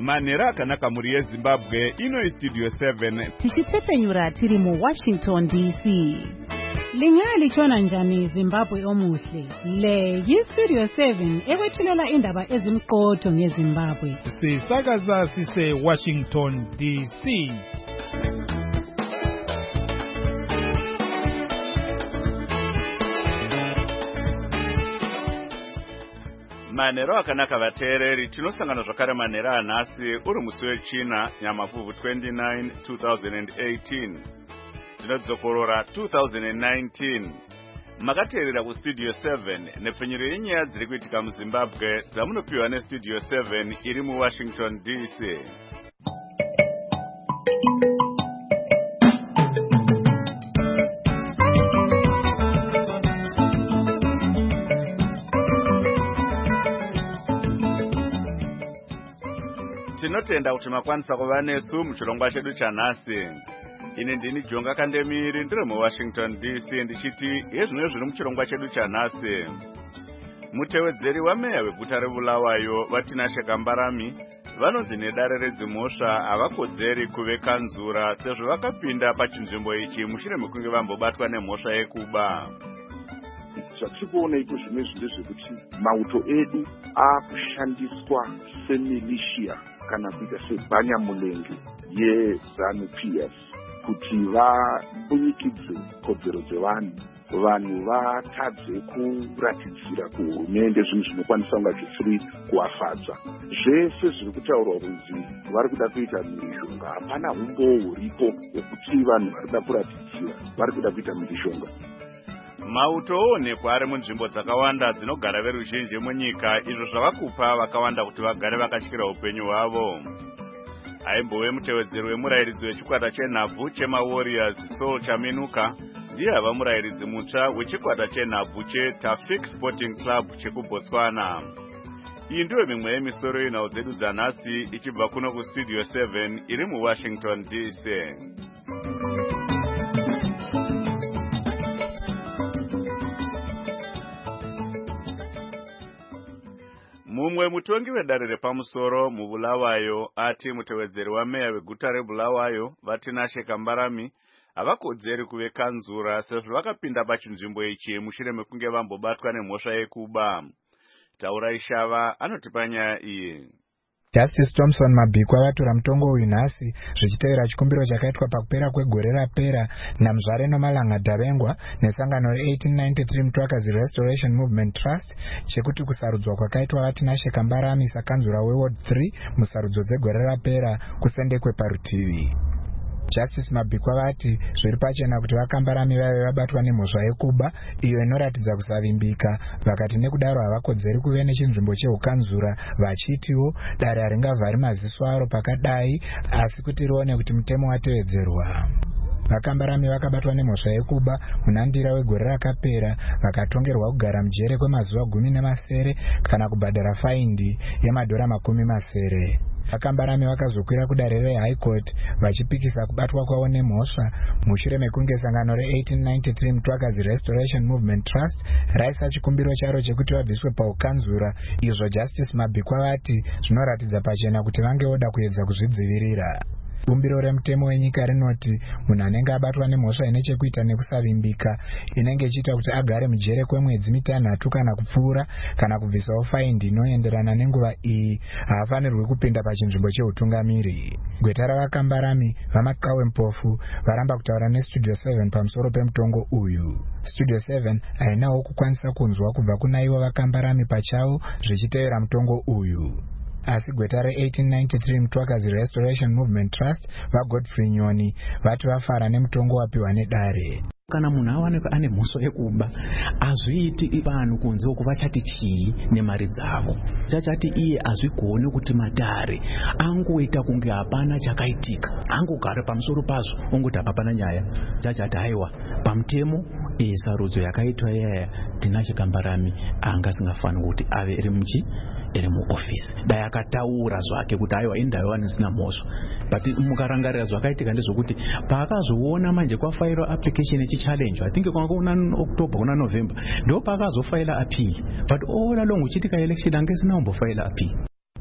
Manhero akanaka muri yeZimbabwe ino Studio 7 tichitsepenyura tiri mu Washington DC. Lingali chona njani Zimbabwe omuhle. Le yiStudio 7 ekwethulela indaba ezimqotho ngeZimbabwe. Sisakaza sise Washington DC. Manhero akanaka vateereri, tinosangana zvakare manhero anhasi uri musi wechina Nyamavhuvhu 29 2018. Tinodzokorora 2019. Makateerera kuStudio 7 nepfenyuro yenyaya dziri kuitika muZimbabwe dzamunopiwa neStudio 7 iri muWashington DC. Tinotenda kuti makwanisa kuva nesu muchirongwa chedu chanhasi. Ini ndini Jonga Kandemiri ndiri muWashington DC ndichiti hezvino zviri muchirongwa chedu chanhasi. Mutevedzeri wameya weguta reBulawayo Vatinashe Kambarami vanonzi nedare redzimhosva havakodzeri kuve kanzura sezvo vakapinda pachinzvimbo ichi mushure mekunge vambobatwa nemhosva yekuba. Zvatikuona iko zvimwe zvekuti mauto edu akushandiswa semilishia kana kuita sebhanyamulenge yeZANU-PF kuti vabunyikidze kodzero dzevanhu, vanhu vatadze kuratidzira kuhurumende zvinhu zvinokwanisa kunga zvisiri kuvafadza. Zvese zviri kutaurwa kunzi vari kuda kuita mhirishonga, hapana umbowo huripo hwekuti vanhu vari kuda kuratidzira vari kuda kuita mhirishonga. Mauto oonekwa ari munzvimbo dzakawanda dzinogara veruzhinji munyika, izvo zvavakupa vakawanda kuti vagare vakatyira upenyu hwavo. Aimbove mutevedzeri wemurayiridzi wechikwata chenhabvu chemaWarriors Saul Chaminuka ndiye ava murayiridzi mutsva wechikwata chenhabvu cheTafik Sporting Club chekuBotswana. Iyi ndiyo mimwe yemisoro yenhau dzedu dzanhasi ichibva kuno kuStudio 7 iri muWashington DC. Mumwe mutongi wedare repamusoro muBulawayo ati mutevedzeri wameya weguta reBulawayo Vatinashe Kambarami havakodzeri kuve kanzura sezvo vakapinda pachinzvimbo ichi mushure mekunge vambobatwa nemhosva yekuba. Taura Ishava anotipa nyaya iyi. Justice Thompson Mabhikwa vatora mutongo uyu nhasi zvichitevera chikumbiro chakaitwa pakupera kwegore rapera naMuzvare Nomalanga Davengwa nesangano re1893 Mutwakazi Restoration Movement Trust chekuti kusarudzwa kwakaitwa Vatinashe Kambarami sakanzura weWard 3 musarudzo dzegore rapera kusendekwe parutivi. Justice Mabhikwa vati zviri pachena kuti Vakambarami vaive vabatwa nemhosva yekuba iyo inoratidza kusavimbika, vakati nekudaro havakodzeri kuve nechinzvimbo cheukanzura, vachitiwo dare haringavhari maziso aro pakadai asi kuti rione kuti mutemo watevedzerwa. Vakambarami vakabatwa nemhosva yekuba munandira wegore rakapera, vakatongerwa kugara mujere kwemazuva 10 kana kubhadhara faindi $10. Vakambarami vakazokwira kudare reHigh Court vachipikisa kubatwa kwavo nemhosva mushure mekunge sangano re1893 Mutwakazi Restoration Movement Trust raisa chikumbiro charo chekuti vabviswe paukanzura, izvo Justice Mabhikwa vati zvinoratidza pachena kuti vange voda kuedza kuzvidzivirira. Bumbiro remutemo wenyika rinoti munhu anenge abatwa nemhosva ine chekuita nekusavimbika inenge ichiita kuti agare mujere kwemwedzi 6 kana kupfuura kana kubvisawo faindi inoenderana nenguva iyi haafanirwi kupinda pachinzvimbo cheutungamiri. Gweta raVakambarami vaMakawe Mpofu varamba kutaura neStudio 7 pamusoro pemutongo uyu. Studio 7 hainawo kukwanisa kunzwa kubva kuna ivo Vakambarami pachavo zvichitevera mutongo uyu. Asi gweta re1893 Mutwakazi Restoration Movement Trust vaGodfrey Nyoni vati vafara nemutongo wapiwa nedare. Kana munhu awanikwa ane mhosva yekuba azviiti vanhu kunze uko vachati chii nemari dzavo, chachati iye azvigoni kuti madhare angoita kunge hapana chakaitika, angogara pamusoro pazvo ongoti hapana nyaya, chachati haiwa pamutemo sarudzo yakaitwa yaya Tinashe Kambarami angasingafaniri kuti ave iri muofisi. Dai akataura zvake kuti aiwa indaiwa nisina mhosva, but mukarangarira zvakaitika ndezvokuti paakazoona manje kwafairwa application yechichallenge, I think kwanga kuna October kuna November ndo paakazofaila appeal, but all along uchitika election angesina kumbofaila appeal.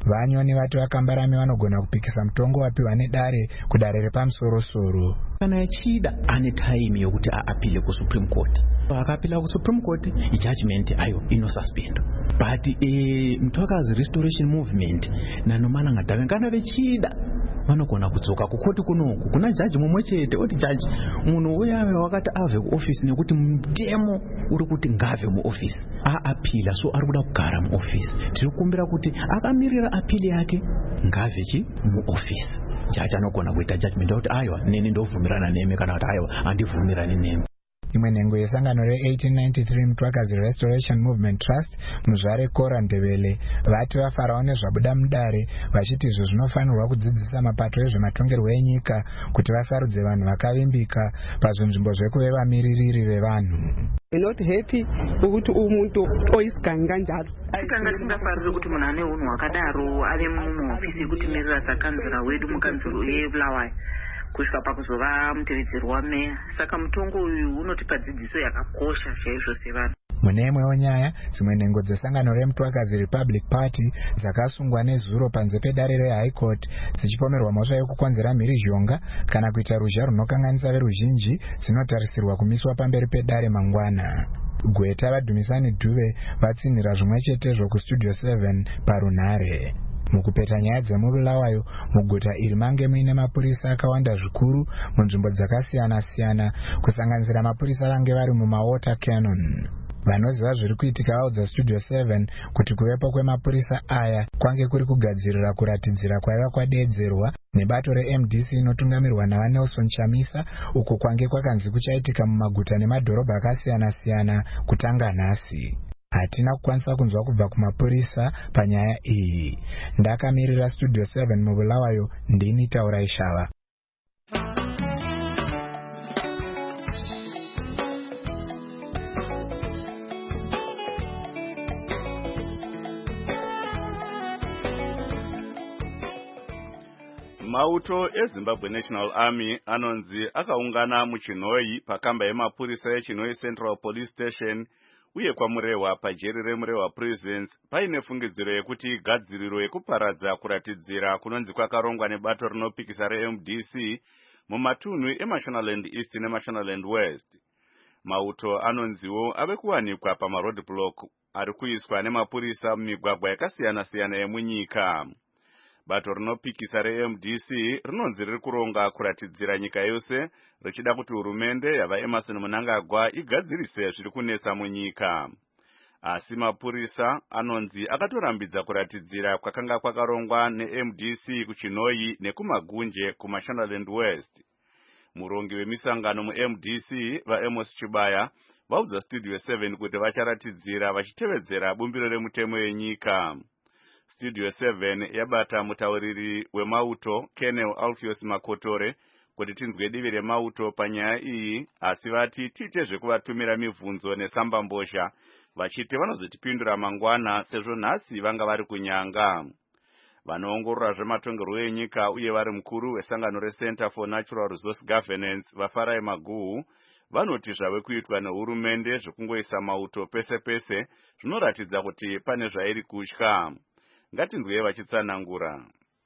Vanyoni vati vakambarami vanogona kupikisa mutongo wapiwa nedare kudare repamusoro-soro. Kana echida ane time yokuti aapile kuSupreme Court. Akapila kuSupreme Court, judgment ayo inosuspend. But mtwakazi restoration movement nanomalanga Dhabengo kana vechida vanogona kudzoka kukoti kunoku kuna jaji mumwe chete oti jaji munhu uya wakati ave kuoffice nekuti mutemo uri kuti ngave muoffice aapila so ari kuda kugara muoffice. Tiri kukumbira kuti akamirira apili yake ngavechi muoffice. Jaji anogona kuita judgment kuti aiwa neni ndovhumirana nemi kana kuti aiwa handivhumirani nemi. Imwe nhengo yesangano re-1893 Mtwakazi Restoration Movement Trust muzvare Kora Ndebele vati vafarawo nezvabuda mudare vachiti izvo zvinofanirwa kudzidzisa mapato ezvematongerwo enyika kuti vasarudze vanhu vakavimbika pazvinzvimbo zvekuve vamiririri vevanhu. Not happy ukuthi umuntu oyisigangi kanjalo. Kutanga singafariri kuti munhu ane unhu wakadaro ave muhofisi yekutimirira sakanzira wedu mukanziro yeBulawayo kusvika pakuzova mutevedzeri wameya. Saka mutongo uyu unotipa dzidziso yakakosha chaizvo sevanhu. Mune imwewo nyaya, dzimwe nhengo dzesangano reMtwakazi Republic Party dzakasungwa nezuro panze pedare reHigh Court dzichipomerwa mhosva yekukonzera mhirizhonga kana kuita ruzha runokanganisa veruzhinji dzinotarisirwa kumiswa pamberi pedare mangwana. Gweta vaDhumisani Dhuve vatsinhira zvimwe chetezvo kuStudio 7 parunhare. Mukupeta nyaya dzemubulawayo muguta iri mange muine mapurisa akawanda zvikuru munzvimbo dzakasiyana-siyana kusanganisira mapurisa vange vari mumawater cannon. Vanoziva zviri kuitika vaudza Studio 7 kuti kuvepo kwemapurisa aya kwange kuri kugadzirira kuratidzira kwaiva kwadeedzerwa nebato reMDC inotungamirwa naVaNelson Chamisa uko kwange kwakanzi kuchaitika mumaguta nemadhorobha akasiyana-siyana kutanga nhasi. Hatina kukwanisa kunzwa kubva kumapurisa panyaya iyi. Ndakamirira Studio 7 mubulawayo ndini Taura Ishava. Mauto eZimbabwe National Army anonzi akaungana muChinhoyi pakamba yemapurisa yeChinhoyi Central Police Station uye kwamurehwa pajeri remurehwa Prisons paine fungidziro yekuti gadziriro yekuparadza kuratidzira kunonzi kwakarongwa nebato rinopikisa reMDC mumatunhu eMashonaland East neMashonaland West. Mauto anonziwo ave kuwanikwa pamaroadblock ari kuiswa nemapurisa mumigwagwa yakasiyana-siyana yemunyika. Bato rinopikisa reMDC rinonzi riri kuronga kuratidzira nyika yose richida kuti hurumende yavaEmerson Mnangagwa igadzirise zviri kunetsa munyika. Asi mapurisa anonzi akatorambidza kuratidzira kwakanga kwakarongwa neMDC kuChinhoyi nekumagunje kuMashonaland West. Murongi wemisangano muMDC vaAmos Chibaya vaudza Studio 7 kuti vacharatidzira vachitevedzera bumbiro remutemo yenyika. Studio 7 yabata mutauriri wemauto Colonel Alpheus Makotore kuti tinzwe divi remauto panyaya iyi, asi vati tiite zvekuvatumira mibvunzo nesambambozha vachiti vanozotipindura mangwana sezvo nhasi vanga vari kunyanga. Vanoongorora zvematongerwo enyika uye vari mukuru wesangano reCenter for Natural Resource Governance vaFarai Maguhu vanoti zvave kuitwa nehurumende zvekungoisa mauto pese pese zvinoratidza kuti pane zvairi kutya. Ngatinzwe vachitsanangura.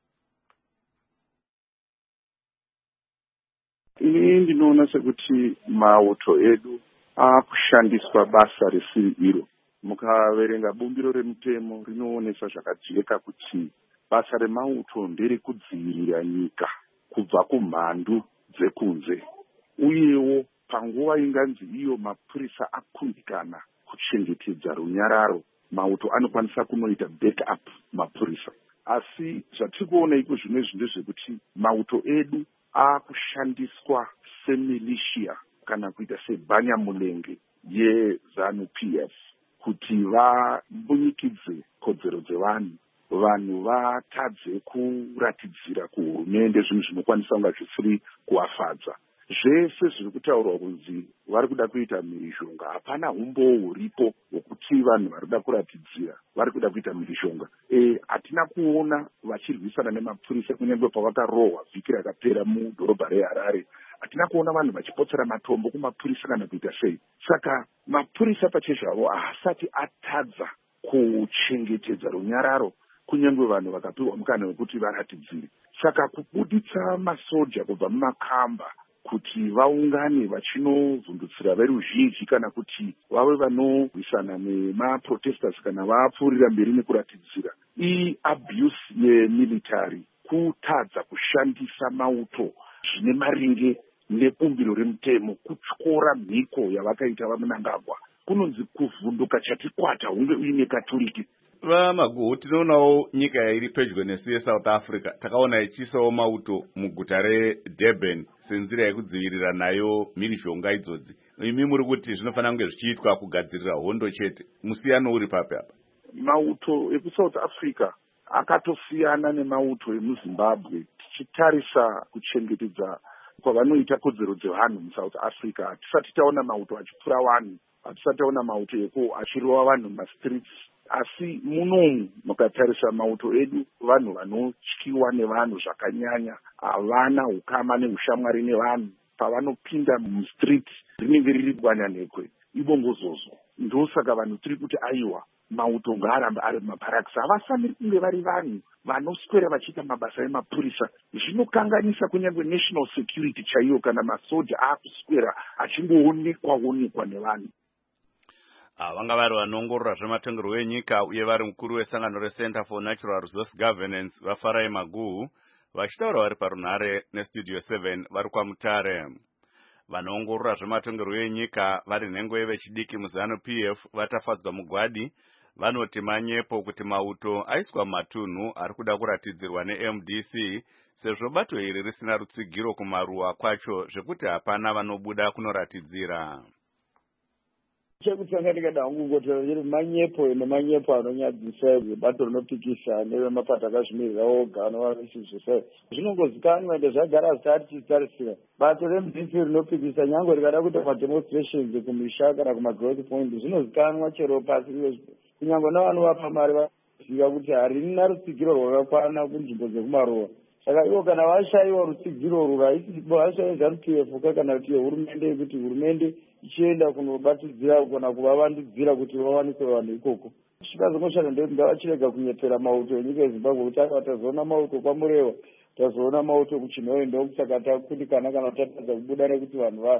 Ini ndinoona sekuti mauto edu akushandiswa basa risiri iro. Mukaverenga bumbiro remutemo rinoonesa zvakajeka kuti basa remauto ndere kudzivirira nyika kubva kumhandu dzekunze. Uyewo panguva inganzi iyo mapurisa akundikana kuchengetedza runyararo, mauto anokwanisa kunoita backup mapurisa. Asi zvatiri kuona iko zvinezvi ndezvekuti mauto edu akushandiswa semilishia kana kuita sebhanyamulenge yeZANU-PF kuti vambunyikidze kodzero dzevanhu, vanhu vatadze kuratidzira kuhurumende zvinhu zvinokwanisa kunga zvisiri kuvafadza. Zvese zviri kutaurwa kunzi vari kuda kuita mhirizhonga, hapana umbowo huripo hwokuti vanhu vari kuda kuratidzira vari kuda kuita mhirizhonga. Hatina kuona vachirwisana nemapurisa kunyange pavakarohwa vhiki rakapera mudhorobha reHarare. Hatina kuona vanhu vachipotsera matombo kumapurisa kana kuita sei. Saka mapurisa pachezvavo haasati atadza kuchengetedza runyararo kunyange vanhu vakapiwa mukana wekuti varatidzire. Saka kubuditsa masoja kubva mumakamba kuti vaungane vachinovhundutsira veruzhinji kana kuti vave vanorwisana nemaprotesters kana vapfuurira mberi nekuratidzira, abuse yemilitary, kutadza kushandisa mauto zvine maringe nebumbiro remutemo, kutyora mhiko yavakaita vaMnangagwa, kunonzi kuvhunduka chatikwata hunge uine katuriki. VaMaguhu, tinoonawo nyika iri pedyo nesu yeSouth Africa takaona ichiisawo mauto muguta reDurban senzira yekudzivirira nayo mhirizhonga idzodzi. Imi muri kuti zvinofanira kunge zvichiitwa kugadzirira hondo chete. Musiyano uri papi apa? Mauto ekuSouth Africa akatosiyana nemauto emuZimbabwe. Tichitarisa kuchengetedza kwavanoita kodzero dzevanhu muSouth Africa, hatisati taona mauto achipfura vanhu, hatisati taona mauto eko achirova vanhu mumastreets. Asi munomu mukatarisa mauto edu, vanhu vanotyiwa nevanhu zvakanyanya, havana ukama neushamwari nevanhu. Pavanopinda mustreet rinenge riri bwanyanhekwe, ibongozozo. Ndosaka vanhu tiri kuti aiwa, mauto ngaaramba ari mumaparakisi. Havafaniri kunge vari vanhu vanoswera vachiita mabasa emapurisa. Zvinokanganisa kunyange national security chaiyo kana masoja akuswera achingoonekwa nevanhu. Vanga vari vanoongorora zvematongerwo enyika uye vari mukuru wesangano reCenter for Natural Resource Governance vaFarai Maguhu vachitaura vari parunhare neStudio 7 vari kwaMutare. Vanoongorora zvematongerwo enyika vari nhengo yevechidiki muZANU-PF vatafadzwa mugwadi. Vanoti manyepo kuti mauto aiswa mumatunhu ari kuda kuratidzirwa neMDC sezvo bato iri risina rutsigiro kumaruwa kwacho zvekuti hapana vanobuda kunoratidzira. Chekutanga ndikada kungotera kuti manyepo nemanyepo anonyadzisa bato rinopikisa nevemapato akazvimirira oga anovanoisizvose zvinongozikanwa ende zvagara zvisati tichitarisira. Bato reMDC rinopikisa nyange rikada kuita mademonstrations kumisha kana kumagrowth point zvinozikanwa chero pasi kunyange navanovapa mari vaziva kuti harina rutsigiro rwakakwana kunzvimbo dzekumaruwa. Saka ivo kana vashayiwa rutsigiro rwavashayiwa ZANU-PF kana kuti hurumende yekuti hurumende ichienda kunobatidzira kana kuvavandudzira kuti vawanikwe vanhu ikoko. Chikazonoshanda ndekuti ngavachirega kunyepera mauto enyika yeZimbabwe kuti apa tazoona mauto kwaMureva, tazoona mauto kuChinhowe, ndokusaka takundikana kana tatadza kubuda nekuti vanhu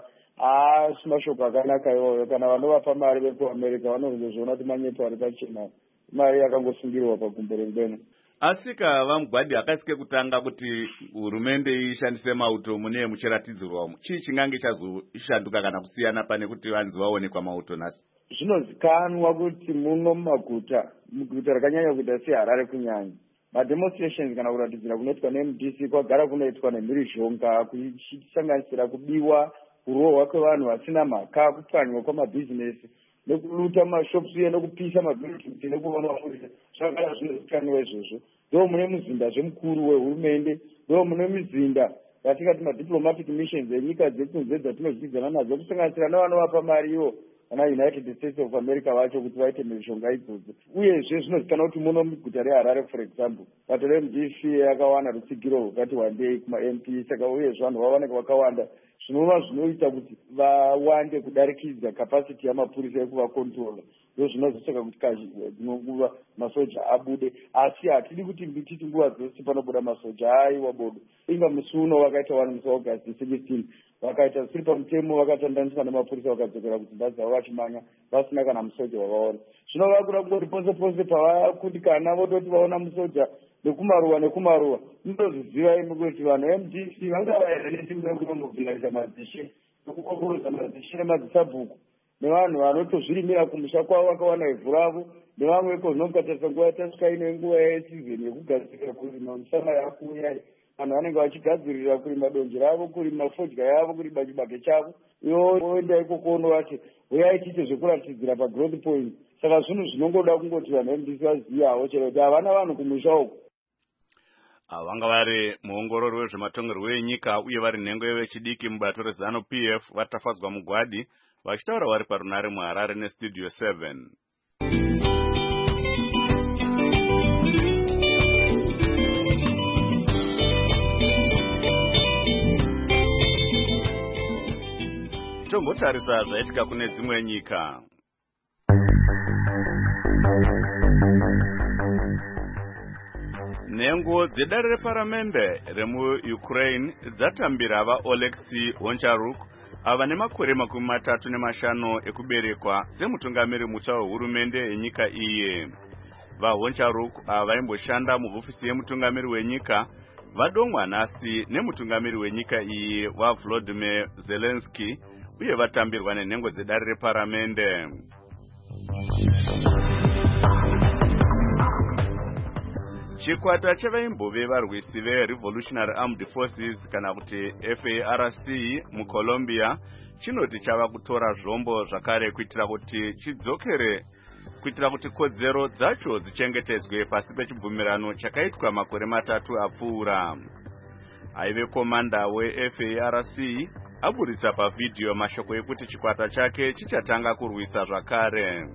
mashoko akanaka iwayo. Kana vanovapa mari vekuAmerica vanozozviona kuti manyepo ari pachena, mari yakangosungirwa pagumbo rengwena. Asika vaMugwadi akasike kutanga kuti hurumende ishandise mauto mune muchiratidzirwa chii chingange chazoshanduka kana kusiyana pane kuti vanzi vaonekwa mauto nhasi? Zvinozikanwa kuti muno muguta rakanyanya kuita seHarare kunyanya, mademonstrations kana kuratidzira kunoitwa neMDC kwagara kunoitwa nemhirizhonga kuchisanganisira kubiwa, kurohwa kwevanhu vasina mhaka, kupwanywa kwamabhizinesi nekuluta mashops uye nekupisa mabhildings nekuona mapurisa. Zvakagara zvinozikanwa izvozvo. Ndo mune muzinda zvemukuru wehurumende, ndo mune mizinda yatingati madiplomatic missions enyika dzekunze dzatinozvidzana nadzo kusanganisira nevanovapa mari ivo kana United States of America vacho kuti vaite mishonga idzodzo. Uyezve zvinozikanwa kuti muno muguta reHarare for example, bato reMDC yakawana rutsigiro rwakati wandei kumaMP, saka uyezve vanhu vaoneka vakawanda zvinova zvinoita kuti vawande kudarikidza capacity yamapurisa ekuvakontrola. Ndo zvinozosaka kuti dzimwe nguva masoja abude, asi hatidi kuti titi nguva dzose panobuda masoja aiwa bodo. Inga musi uno vakaita 1 musi August 16 vakaita zvisiri pamutemo, vakatandaniswa nemapurisa vakadzokera kudzimba dzavo vachimanya vasina kana musoja wavaona. Zvinova kuda kungoti pose pose pavakundikana vototi vaona musoja nekumaruwa munozviziva imi kuti vanhu veMDC vangavaenda nesimba rekutombobviraisa madzishe nekukomborodza madzishe nemadzisabhuku nevanhu vanotozvirimira kumusha kwavo vakawana ivhu ravo nevamweko zvinomukatarisa nguva yatasvika ino nguva yesizeni yekugadzirira kurima misana yakuuya. Vanhu vanenge vachigadzirira kurima donje ravo, kurima fodya yavo, kurima chibage chavo. Ivo voenda ikoko unovati uyai tiite zvekuratidzira pagrowth point. Saka zvinhu zvinongoda kungoti vanhu veMDC vaziyawo chero kuti havana vanhu kumusha uko. Vanga vari muongorori wezvematongerwo enyika uye vari nhengo yevechidiki mubato reZANU-PF vatafadzwa mugwadi vachitaura vari parunhare muHarare neStudio 7. Tombotarisa zvaitika kune dzimwe nyika. Nengo dzedare reparamende remuUkraine dzatambira vaOleksii Honcharuk ava nemakore 35 ekuberekwa semutungamiri mutsva wehurumende yenyika iye. VaHoncharuk vaimboshanda muhofisi yemutungamiri wenyika vadomwa nhasi nemutungamiri wenyika iyi waVolodymyr Zelensky uye vatambirwa nenhengo dzedare reparamende. Chikwata chevaimbove varwisi veRevolutionary Armed Forces kana kuti FARC muColombia chinoti chava kutora zvombo zvakare kuitira kuti kodzero dzacho dzichengetedzwe pasi pechibvumirano chakaitwa makore 3 apfuura. Aive komanda weFARC aburitsa pavhidhiyo mashoko ekuti chikwata chake chichatanga kurwisa zvakare.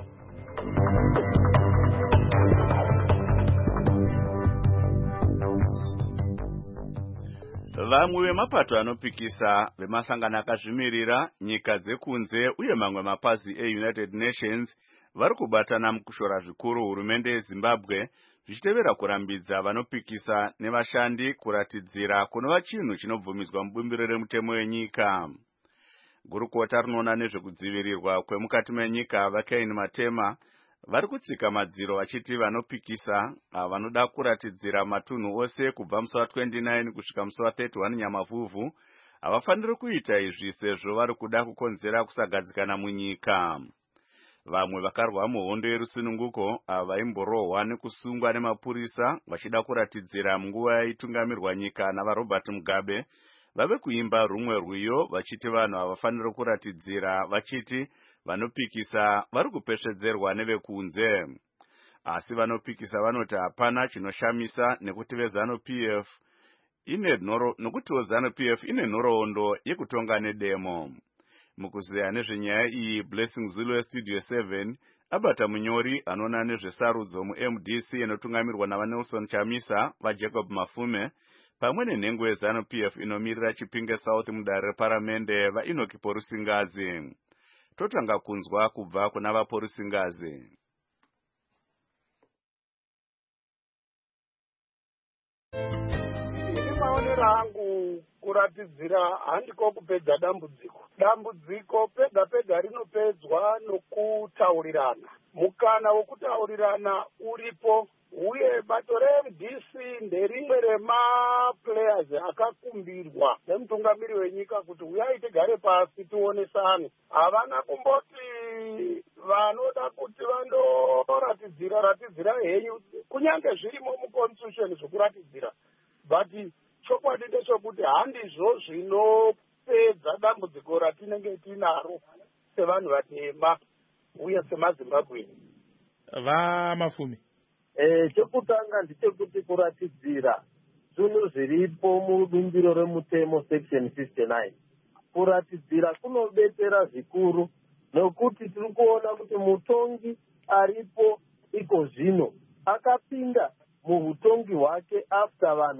Vamwe vemapato anopikisa vemasangano akazvimirira, nyika dzekunze uye mamwe mapazi eUnited Nations vari kubatana mukushora zvikuru hurumende yeZimbabwe zvichitevera kurambidza vanopikisa nevashandi kuratidzira kunova chinhu chinobvumidzwa mubumbiro remutemo wenyika. Gurukota rinoona nezvekudzivirirwa kwemukati menyika Vakaini Matema vari kutsika madziro vachiti vanopikisa vanoda kuratidzira matunhu ose kubva musi wa29 kusvika musi wa31 Nyamavhuvhu havafaniri kuita izvi sezvo vari kuda kukonzera kusagadzikana munyika. Vamwe vakarwa muhondo yerusununguko vaimborohwa nekusungwa nemapurisa vachida kuratidzira munguva yaitungamirwa nyika navaRobert Mugabe vave kuimba rumwe rwiyo vachiti vanhu havafaniri kuratidzira vachiti vanopikisa vari kupesvedzerwa nevekunze. Asi vanopikisa vanoti hapana chinoshamisa nekuti vezanu-PF ine nhoroondo yekutonga nedemo. Mukuzeya nezvenyaya iyi, Blessing Zulu weStudio 7 abata munyori anoona nezvesarudzo muMDC inotungamirwa navaNelson Chamisa vaJacob Mafume pamwe nenhengo yezanu-PF inomirira Chipinge South mudare reparamende vaEnoki Porusingazi. Totanga kunzwa kubva kuna vaPorusingazi. Maonero angu kuratidzira handiko kupedza dambudziko pega pega rinopedzwa nokutaurirana. Mukana wokutaurirana uripo uye bato reMDC nderimwe remaplayers akakumbirwa nemutungamiri wenyika kuti uyai tigare pasi tionesane. Havana kumboti vanoda kuti ratidzira henyu kunyange zvirimo muconstitution zvokuratidzira, but chokwadi ndechekuti handizvo zvinopedza dambudziko ratinenge tinaro sevanhu vatema uye semaZimbabweni. Vamafumi, chekutanga ndechekuti kuratidzira zvinhu zviripo mubumbiro remutemo section 59. Kuratidzira kunobetsera zvikuru nokuti tiri kuona kuti mutongi aripo iko zvino akapinda muhutongi hwake after vanhu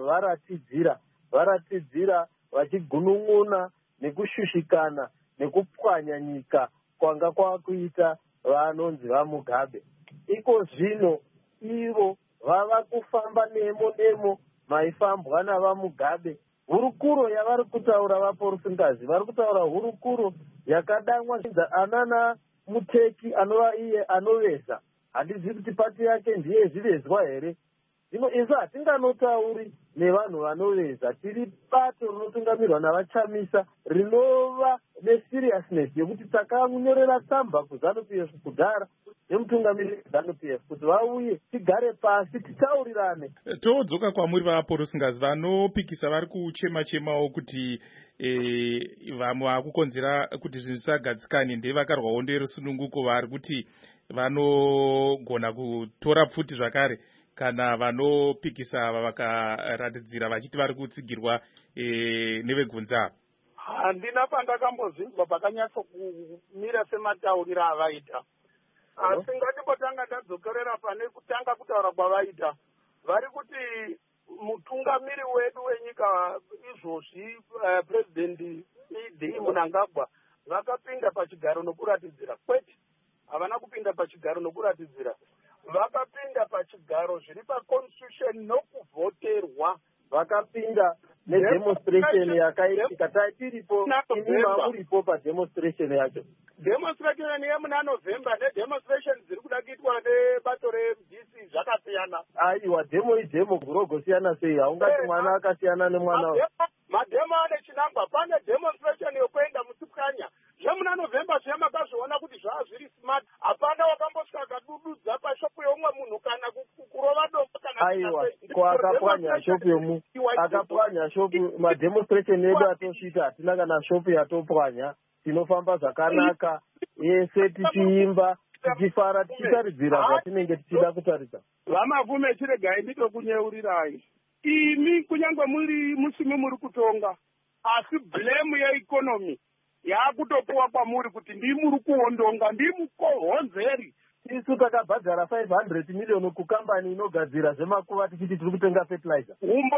varatidzira vachigunun'una nekushushikana nekupwanya nyika kwanga kwakuita vanonzi vaMugabe. Iko zvino ivo vava kufamba nemo maifambwa navaMugabe. Hurukuro yavari kutaura vaPorusingazi vari kutaura hurukuro yakadamwa anana Muteki anova iye anoveza. Handizivi kuti pati yake ndiye zvivezwa here. Zvino isu hatinganotauri nevanhu vanoveza, tiri bato rinotungamirwa navaChamisa rinova neseriousness yekuti takanyorera tsamba kuZanu-PF kudhara nemutungamiri weZanu-PF kuti vauye tigare pasi titaurirane. Todzoka kwamuri vaPorusingazi, vanopikisa vari kuchema-chemawo kuti vamwe vakukonzera kuti zvinhu zvisagadzikane ndevakarwa hondo yerusununguko vari kuti vanogona kutora pfuti zvakare kana vanopikisa vakaratidzira vachiti vari kutsigirwa nevegunza. Handina pandakambozvinzwa pakanyatso kumira sematauriro avaita. Asi ngatimbotanga tadzokerera pane kutanga kutaura kwavaita. Vari kuti mutungamiri wedu wenyika izvozvi President E.D. Mnangagwa vakapinda pachigaro nokuratidzira. Kwete, havana kupinda pachigaro nokuratidzira. vakapinda pachigaro zviri paconstitution nokuvhoterwa, vakapinda nedemonstration yakaitika tiripo inima uripo pademonstration yacho. Demonstration yemuna November nedemonstration dziri kuda kuitwa nebato reMDC zvakasiyana. Aiwa, demo idemo gurogosiyana sei? Haungati mwana akasiyana nemwana. Mademo ane chinangwa. Pane demonstration yokuenda Musipwanya zvemuna November zvemakazviona kuti zvava zviri smart. Hapana wakambosvika akadududza pashopu yomwe munhu kana kurova dombo kana. Aiwa, akapwanya shopu yomu, akapwanya shopu. Mademonstration edu atosvika hatina kana shopu yatopwanya. Tinofamba zvakanaka, yese tichiimba, tichifara, tichitaridzira zvatinenge tichida kutaridza. Vamavume chiregai nditokunyeurirai. Imi kunyange musimi muri kutonga, asi blame yeeconomy yakutopuwa kwamuri kuti ndimuri kuondonga, ndimukohonzeri. Isu takabhadhara 500 million kukambani inogadzira zvemakuva tichiti tiri kutenga fertilizer.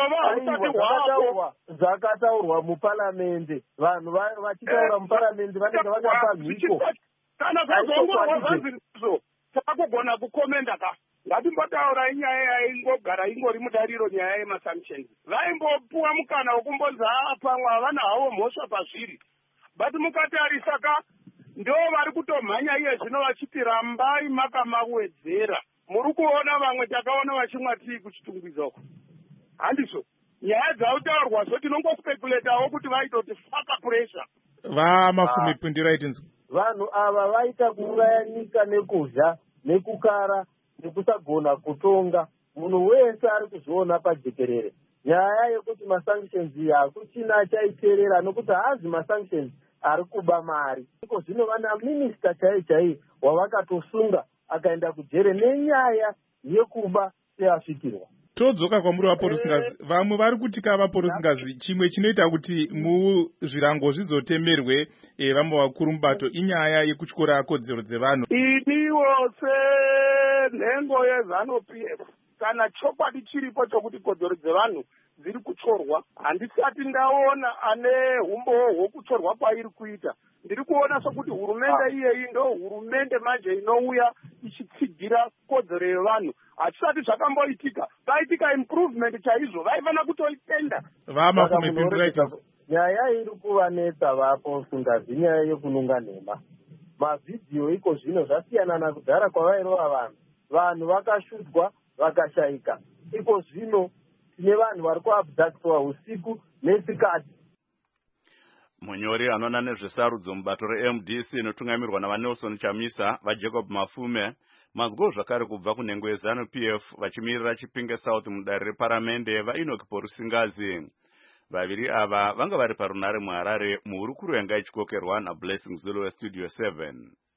Umbova zvakataurwa muparamendi, vanhu vachitaura muparamendi vanenge vakapa mhiko. Kana zvazongorwa zvanzirizo takugona kukomenda ka. Ngatimbotaura inyaya yaingogara ingori mudariro nyaya yemasanctions. Vaimbopuwa mukana wekumbonza pamwe havana havo mhosva pazviri. But mukatarisa ka ndo vari kutomhanya iye zvino vachiti rambai makamawedzera. Muri kuona vamwe takaona vachimwa tii kuchitungwiza uko. Handizvo. Nyaya dzautaurwa zvo tinongospekuletawo kuti vaitoti faka pressure. Vamafume pindiraitenzo. Vanhu ava vaita kuuraya nyika nekudya, nekukara, nekusagona kutonga. Munhu wese ari kuzviona pajekerere. Nyaya yekuti masanctions hakuchina chaiterera nokuti hazi masanctions ari kuba mari. Iko zvino vana minista chai wavakatosunga akaenda kujere nenyaya yekuba seasvikirwa. Todzoka kwamuri vaporusingazi. Vamwe vari kutika vaporusingazi chimwe chinoita kuti muzvirango zvizotemerwe vamwe vakuru mubato inyaya yekutyora kodzero dzevanhu. Iniwo senhengo yeZANU-PF kana chokwadi chiripo chokuti kodzero dzevanhu dziri kuchorwa, handisati ndaona ane humbo hwokuchorwa kwairi kuita. Ndiri kuona sokuti hurumende iyeyi ndo hurumende manje inouya ichitsigira kodzero yevanhu. Hatisati zvakamboitika. Paitika improvement chaizvo, vaifana kutoitenda. Vamafume pindiraitenzo. Nyaya iri kuvanetsa vapo Singazi nyaya yekununga nhema. Mavhidhiyo iko zvino zvasiyana nakudhara kwavairova vanhu. Vanhu vakashudzwa, vakashayika. Iko zvino tine vanhu vari kuabductwa usiku nesikati. Munyori anoona nezvesarudzo mubato reMDC inotungamirwa navaNelson Chamisa, vaJacob Mafume, mazgo zvakare kubva kunhengo yeZANU-PF vachimirira Chipinge South mudare reparamende vaEnoch Porusingazi. Vaviri ava vanga vari parunare muHarare muhurukuro yanga ichikokerwa naBlessing Zulu weStudio 7.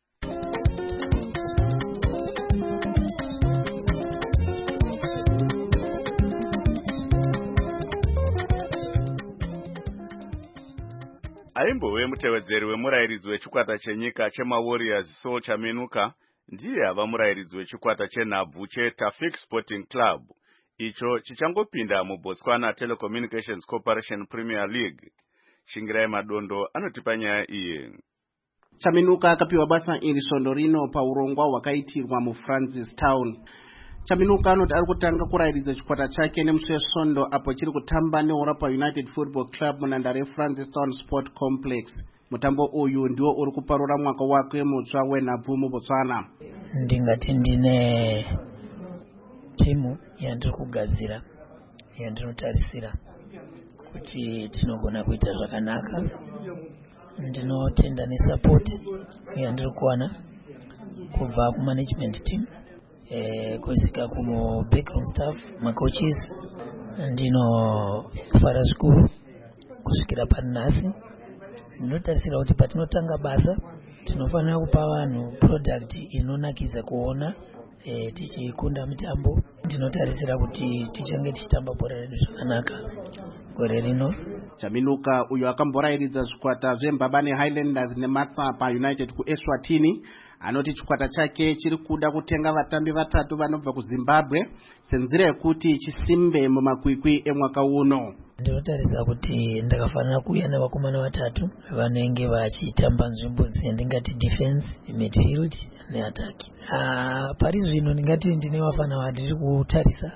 Aimbove mutevedzeri wemurairidzi wechikwata chenyika chemaWarriors Saul Chaminuka ndiye ava murairidzi wechikwata chenhabvu cheTafik Sporting Club, icho chichangopinda muBotswana Telecommunications Corporation Premier League. Shingirai Madondo anotipa nyaya iyi. Chaminuka akapiwa basa iri svondo rino paurongwa hwakaitirwa muFrancistown. Chaminuka anoti ari kutanga kurairidza chikwata chake nemusi wesvondo apo chiri kutamba neOrapa United Football Club munhandare yeFrancistown Sport Complex. Mutambo uyu ndiwo uri kuparura mwaka wake mutsva wenhabvu muBotswana. Ndingati ndine timu yandiri kugadzira yandinotarisira kuti tinogona kuita zvakanaka. Ndinotenda nesupport yandiri kuwana kubva kumanagement team, kusvika backroom staff, macoaches. Ndinofara zvikuru kusvikira panhasi. Ndinotarisira kuti patinotanga basa tinofanira kupa vanhu product inonakidza kuona tichikunda mitambo. Ndinotarisira kuti tichange tichitamba bhora redu zvakanaka gore rino. Chaminuka uyo akamborairidza zvikwata zveMbabane Highlanders neMatsapa United kuEswatini anoti chikwata chake chiri kuda kutenga vatambi vatatu vanobva kuZimbabwe senzira yekuti chisimbe mumakwikwi emwaka uno. Ndinotarisira kuti ndakafanira kuuya navakomana vatatu vanenge vachitamba nzvimbo dzendingati defense, midfield neataki. Pari zvino ndingati ndine vafana vadiri kutarisa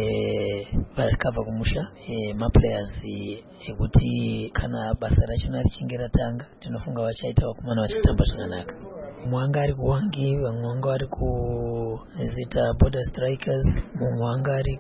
vakabva kumusha maplayers ekuti kana basa rachona richinge ratanga ndinofunga vachaita vakomana vachitamba zvakanaka. Mumwe anga ari kuwangi, vamwe vanga vari kuZeta Border Strikers, mumwe wanga ari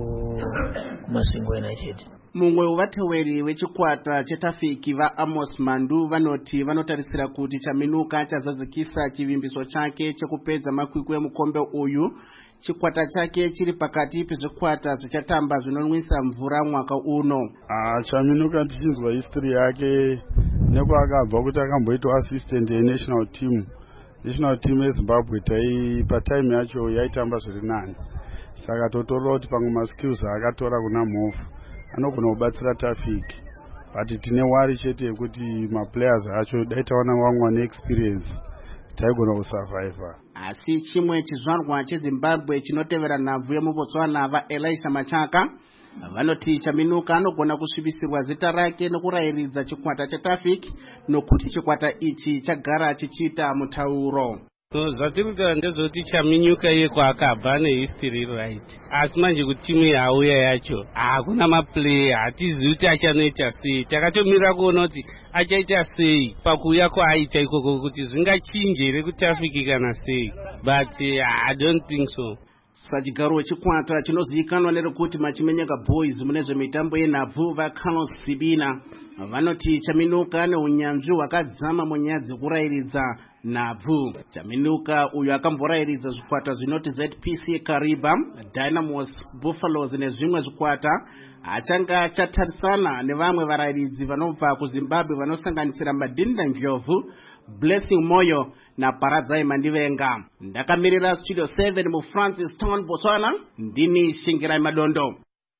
kuMasvingo United. Mumwe wevateweri wechikwata chetafiki vaAmos Mandu vanoti vanotarisira kuti Chaminuka chazadzikisa chivimbiso chake chekupedza makwikwi emukombe uyu. Chikwata chake chiri pakati pezvikwata zvichatamba zvinonwisa mvura mwaka uno. Chaminuka tichinzwa history yake nekwaakabva kuti akamboitwa assistant yenational team. National team yeZimbabwe patime yacho yaitamba zviri nani. Saka totorwa kuti pamwe maskills akatora kuna mhofu anogona kubatsira Tafiki. But tine wari chete yekuti maplayers acho daitaona vamwe vane experience taigona kusurvive. Asi chimwe chizvarwa cheZimbabwe chinotevera nhabvu yemuBotswana vaElisha Machaka vanoti Chaminuka anogona kusvibisirwa zita rake nekurayiridza chikwata chetafiki nokuti chikwata ichi chagara chichiita mutauro. Zvatiri kutaura ndezvekuti Chaminuka iye kwaakabva nehistory right, asi manje kuti timu yauya yacho hakuna maplayer, hatizivi kuti achanoita sei. Takatomira kuona kuti achaita sei pakuuya kwaaita ikoko kuti zvingachinje here kutafiki kana sei, but I don't think so. Sachigaro wechikwata chinozivikanwa nerekuti Machimenyaka Boys mune zvemitambo yenhabvu vaCarlos Sibina vanoti Chaminuka neunyanzvi hwakadzama munyaya dzekurayiridza nhabvu. Chaminuka uyu akamborayiridza zvikwata zvinoti ZPC Kariba, Dynamos, Buffaloes nezvimwe zvikwata. Achanga chatarisana nevamwe varayiridzi vanobva kuZimbabwe vanosanganisira Madinda Ndlovu, Blessing Moyo naParadzai Mandivenga. Ndakamirira Studio 7 muFrancis Town, Botswana, ndini Shingirai Madondo.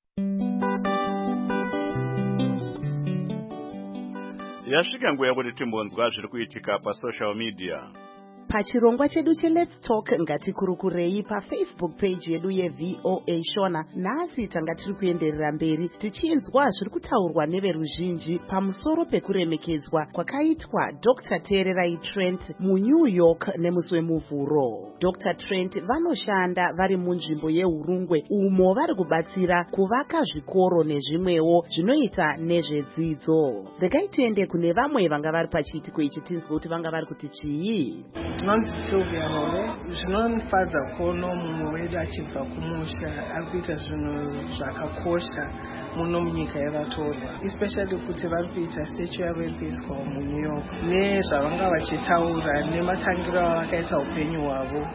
Yasvika nguva yekuti timbonzwa zviri kuitika pasocial media. Pachirongwa chedu cheLet's Talk ngatikurukurei paFacebook page yedu yeVOA Shona. Nhasi tanga tiri kuenderera mberi tichinzwa zviri kutaurwa neveruzhinji pamusoro pekuremekedzwa kwakaitwa Dr. Tererai Trent muNew York nemusi wemuvhuro. Dr. Trent vanoshanda vari munzvimbo yeHurungwe umo vari kubatsira kuvaka zvikoro nezvimwewo zvinoita nezvedzidzo. Regai tiende kune vamwe vanga vari pachiitiko ichi tinzwe kuti vanga vari kuti chii. Ndinonzi Sylvia Role. Zvinonifadza kuona mumwe wedu achibva kumusha ari kuita zvinhu zvakakosha muno munyika yavatorwa, especially kuti vari kuita statue yavo yepeaceful muNew York nezvavanga vachitaura nematangiro avakaita upenyu hwavo.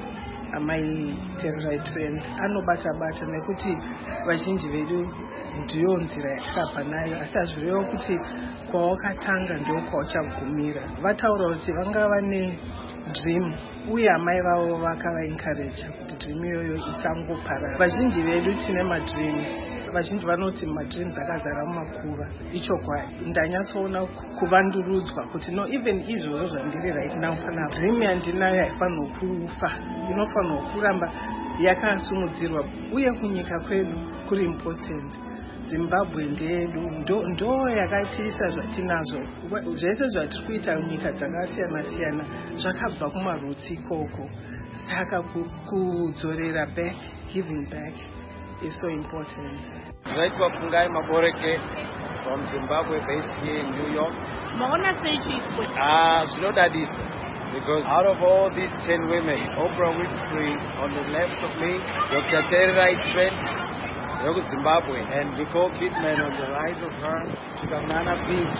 Amai Tererai Trent anobata-bata nekuti vazhinji vedu ndiyo nzira yatikabva nayo, asi hazvirevo kuti kwawakatanga ndio kwauchagumira. Vataura kuti vanga vane dream uye amai vavo vakavaencourage kuti dream iyoyo isangoparara. Vazhinji vedu tine madreams, vazhinji vanoti madreams akazara mumakuva. Icho kwai ndanyatsoona kuvandurudzwa kuti no, even izvozvo zvandiri right now pana dream yandinayo haifanirwa kufa, inofanirwa kuramba yakasumudzirwa. Uye kunyika kwedu kuri important. Zimbabwe ndedu ndo yakatiisa zvatinazvo. Zvese zvatiri kuita nyika dzakasiyana-siyana zvakabva kumarutsi ikoko. Saka kudzorera back, giving back is so important. Zaitwa Fungai Maboreke from Zimbabwe, based here in New York. Maona sechi Zvinodadisa, because out of all these 10 women, Oprah Winfrey on the left of me, Dr. Tererai Trent, Zimbabwe, and Nicole Kidman on the right of her, Chikamnana Beach.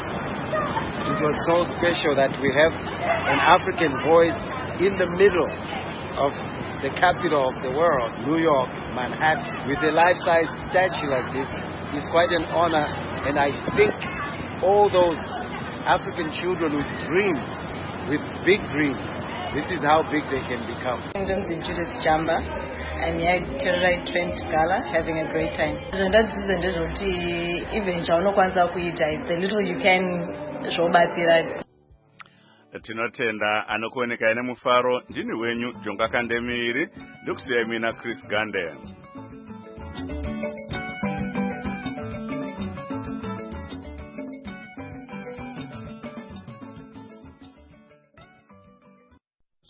It was so special that we have an African voice in the middle of the capital of the world, New York, Manhattan, with a life-size statue like this. It's quite an honor, and I think all those African children with dreams, with big dreams, this is how big they can become. Judith Jamba. I'm here at Tererai Trent Gala, having a great time. Even the little you can tinotenda anokuoneka nemufaro. Ndini wenyu Jonga Kandemiri, ndokusiyai mina Chris Gande.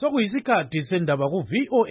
sokuyisikhathi sendaba ku-VOA